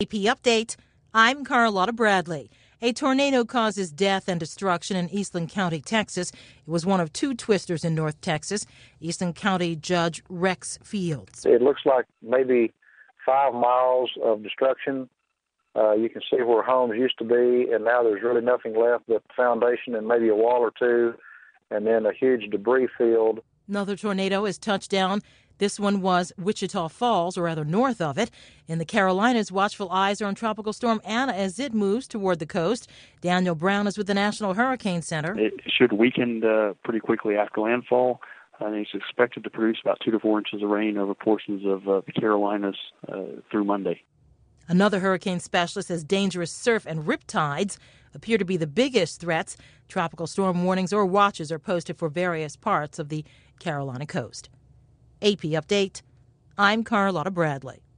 AP Update, I'm Carlotta Bradley. A tornado causes death and destruction in Eastland County, Texas. It was one of two twisters in North Texas. Eastland County Judge Rex Fields. It looks like maybe 5 miles of destruction. You can see where homes used to be, and now there's really nothing left but the foundation and maybe a wall or two, and then a huge debris field. Another tornado has touched down. This one was Wichita Falls, or rather north of it. In the Carolinas, watchful eyes are on Tropical Storm Anna as it moves toward the coast. Daniel Brown is with the National Hurricane Center. It should weaken pretty quickly after landfall. It's expected to produce about 2 to 4 inches of rain over portions of the Carolinas through Monday. Another hurricane specialist says dangerous surf and riptides appear to be the biggest threats. Tropical storm warnings or watches are posted for various parts of the Carolina coast. AP Update, I'm Carlotta Bradley.